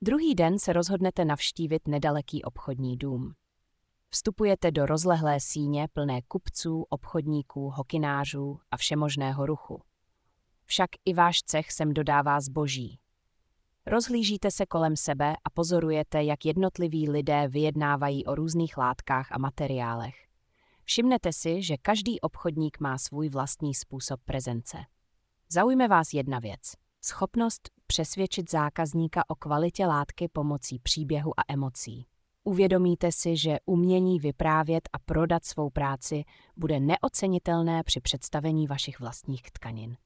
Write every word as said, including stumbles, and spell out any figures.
Druhý den se rozhodnete navštívit nedaleký obchodní dům. Vstupujete do rozlehlé síně plné kupců, obchodníků, hokynářů a všemožného ruchu. Však i váš cech sem dodává zboží. Rozhlížíte se kolem sebe a pozorujete, jak jednotliví lidé vyjednávají o různých látkách a materiálech. Všimnete si, že každý obchodník má svůj vlastní způsob prezence. Zaujme vás jedna věc. Schopnost přesvědčit zákazníka o kvalitě látky pomocí příběhu a emocí. Uvědomíte si, že umění vyprávět a prodat svou práci bude neocenitelné při představení vašich vlastních tkanin.